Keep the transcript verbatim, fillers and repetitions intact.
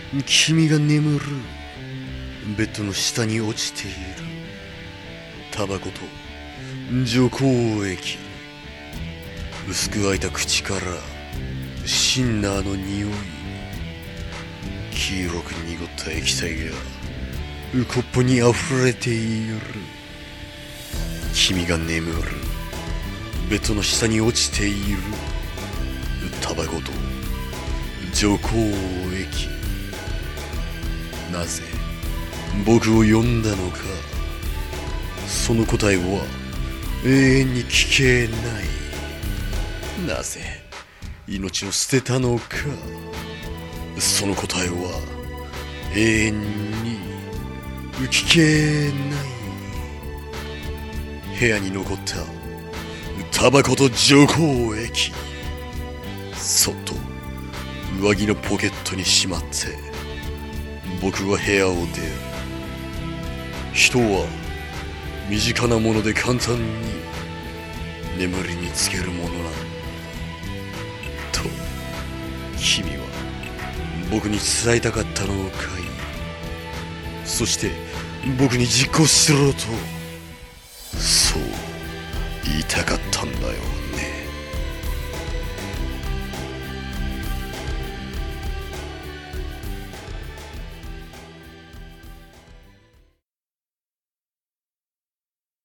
君が眠るベッドの下に落ちているタバコと除光液、薄く開いた口からシンナーの匂い、黄色く濁った液体がコップに溢れている。君が眠るベッドの下に落ちているタバコと除光液、なぜ僕を呼んだのか、その答えは永遠に聞けない。なぜ命を捨てたのか、その答えは永遠に聞けない。部屋に残ったタバコと除光液、そっと上着のポケットにしまって僕は部屋を出る。人は身近なもので簡単に眠りにつけるものなんだと君は僕に伝えたかったのかい。そして僕に実行しろとそう言いたかったんだよ。